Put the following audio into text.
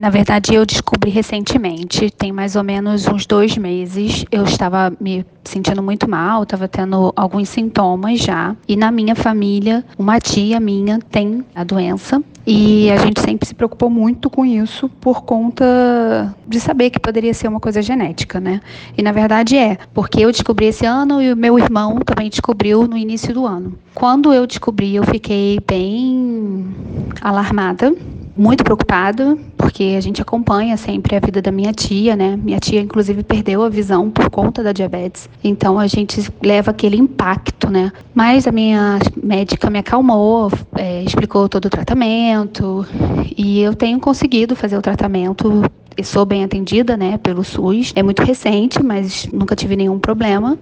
Na verdade, eu descobri recentemente, tem mais ou menos uns 2 meses. Eu estava me sentindo muito mal, estava tendo alguns sintomas já. E na minha família, uma tia minha tem a doença. E a gente sempre se preocupou muito com isso por conta de saber que poderia ser uma coisa genética, né? E na verdade porque eu descobri esse ano e o meu irmão também descobriu no início do ano. Quando eu descobri, eu fiquei bem alarmada, muito preocupada, porque a gente acompanha sempre a vida da minha tia, né? Minha tia, inclusive, perdeu a visão por conta da diabetes. Então, a gente leva aquele impacto, né? Mas a minha médica me acalmou, explicou todo o tratamento e eu tenho conseguido fazer o tratamento. Eu sou bem atendida, né, pelo SUS. É muito recente, mas nunca tive nenhum problema.